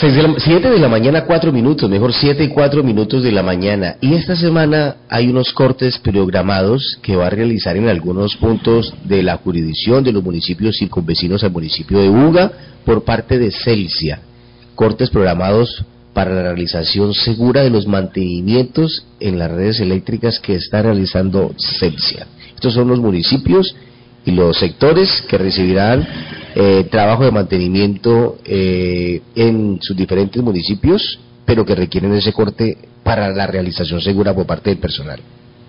7 de la mañana, 4 minutos, mejor 7 y 4 minutos de la mañana. Y esta semana hay unos cortes programados que va a realizar en algunos puntos de la jurisdicción de los municipios circunvecinos al municipio de Buga por parte de Celsia. Cortes programados para la realización segura de los mantenimientos en las redes eléctricas que está realizando Celsia. Estos son los municipios y los sectores que recibirán trabajo de mantenimiento en sus diferentes municipios, pero que requieren ese corte para la realización segura por parte del personal.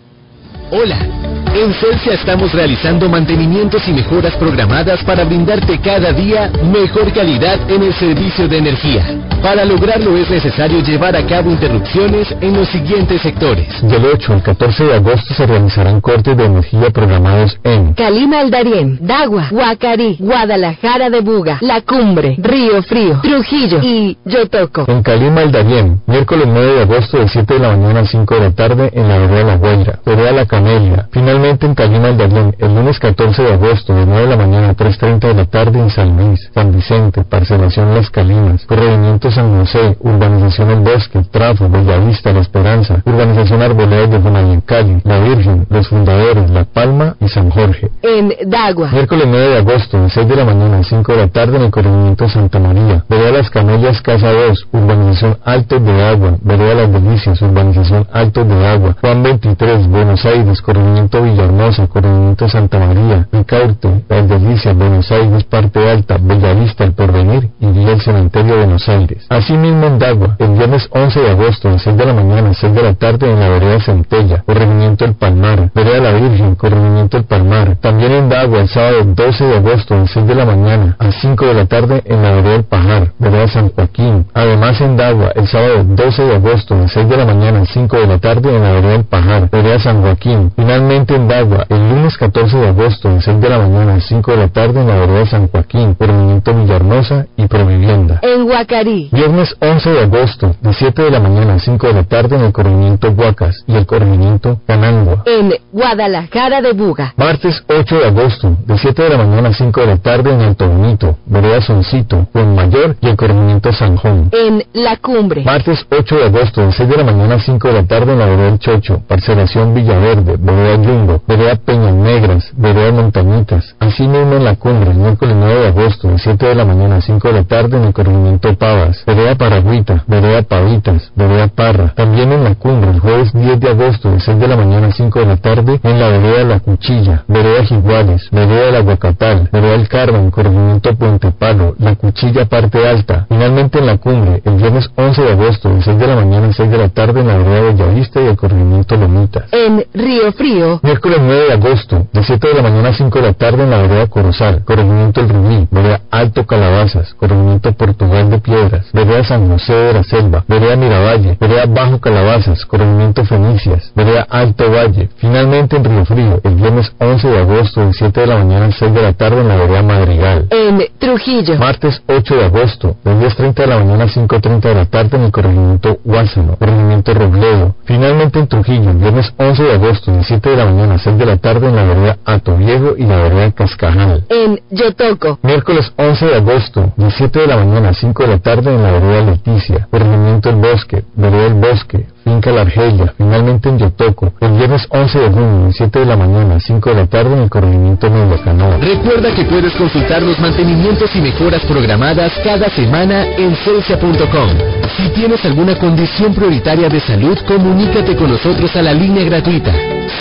Hola, en Celsia estamos realizando mantenimientos y mejoras programadas para brindarte cada día mejor calidad en el servicio de energía. Para lograrlo es necesario llevar a cabo interrupciones en los siguientes sectores. Del 8 al 14 de agosto se realizarán cortes de energía programados en Calima al Darién, Dagua, Guacarí, Guadalajara de Buga, La Cumbre, Río Frío, Trujillo y Yotoco. En Calima al Darién, miércoles 9 de agosto de 7 de la mañana a 5 de la tarde en la vereda La Guaira, vereda La Camelia. Finalmente en Calima al Darién, el lunes 14 de agosto de 9 de la mañana a 3:30 de la tarde en San Luis, San Vicente, Parcelación Las Calimas, Corregimiento San José, Urbanización El Bosque, Trafo, Bellavista, La Esperanza, Urbanización Arboledas de Cali, La Virgen, Los Fundadores, La Palma y San Jorge. En Dagua, miércoles 9 de agosto de 6 de la mañana a 5 de la tarde en el Corregimiento Santa María, vereda Las Camelias, Casa 2, Urbanización Altos de Agua, vereda Las Delicias, Urbanización Altos de Agua, Juan 23, Buenos Aires, Corregimiento Villahermosa, Corregimiento Santa María, Ricaurte, Las Delicias, Buenos Aires, Parte Alta, Bellavista, El Porvenir y Villa El Cementerio, Buenos Aires. Asimismo en Dagua, el viernes 11 de agosto de 6 de la mañana a 6 de la tarde en la vereda Centella, Corregimiento El Palmar, vereda La Virgen, Corregimiento El Palmar. También en Dagua el sábado 12 de agosto de 6 de la mañana a 5 de la tarde en la vereda El Pajar, vereda San Joaquín. Además en Dagua el sábado 12 de agosto de 6 de la mañana a 5 de la tarde en la vereda El Pajar, vereda San Joaquín. Finalmente en Dagua el lunes 14 de agosto de 6 de la mañana a 5 de la tarde en la vereda San Joaquín, Corregimiento Villahermosa y Provivienda. En Guacarí, viernes 11 de agosto de 7 de la mañana a 5 de la tarde en el Corregimiento Huacas y el Corregimiento Canangua. En Guadalajara de Buga, martes 8 de agosto de 7 de la mañana a 5 de la tarde en Alto Bonito, vereda Soncito, Juan Mayor y el Corregimiento Sanjón. En La Cumbre, martes 8 de agosto de 6 de la mañana a 5 de la tarde en la vereda El Chocho, Parcelación Villaverde, vereda Yungo, vereda Peñas Negras, vereda Montañitas. Asimismo en La Cumbre, el miércoles 9 de agosto de 7 de la mañana a 5 de la tarde en el Corregimiento Pavas, vereda Paragüita, vereda Pavitas, vereda Parra. También en La Cumbre, el jueves 10 de agosto de 6 de la mañana a 5 de la tarde en la vereda La Cuchilla, vereda Jiguales, vereda La Guacatal, vereda El Carmen, Corregimiento Puente Palo, La Cuchilla Parte Alta. Finalmente en La Cumbre, el viernes 11 de agosto de 6 de la mañana a 6 de la tarde en la vereda Bellavista y el Corregimiento Lomitas. En Río Frío, miércoles 9 de agosto de 7 de la mañana a 5 de la tarde en la vereda Corozal, Corregimiento El Rubí, vereda Alto Calabazas, Corregimiento Portugal de Piedras, vereda San José de la Selva, vereda Miravalle, vereda Bajo Calabazas, Corregimiento Fenicias, vereda Alto Valle. Finalmente en Río Frío, el viernes 11 de agosto de 7 de la mañana a 6 de la tarde en la vereda Madrigal. En Trujillo, martes 8 de agosto de 10:30 de la mañana a 5:30 de la tarde en el Corregimiento Guásano, Corregimiento Robledo. Finalmente en Trujillo, el viernes 11 de agosto de 7 de la mañana a 6 de la tarde en la vereda Hato Viejo y la vereda Cascajal. En Yotoco, miércoles 11 de agosto de 7 de la mañana a 5 de la tarde en la vereda Leticia, Corregimiento El Bosque, vereda El Bosque, finca La Argelia. Finalmente en Yotoco, el viernes 11 de junio de 7 de la mañana a 5 de la tarde en el Corregimiento Mendocanoa. Recuerda que puedes consultar los mantenimientos y mejoras programadas cada semana en celsia.com. Si tienes alguna condición prioritaria de salud, comunícate con nosotros a la línea gratuita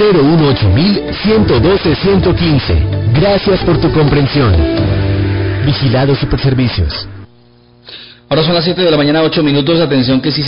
018-112-115. Gracias por tu comprensión. Vigilado Superservicios. Ahora son las 7 de la mañana, 8 minutos. Atención que si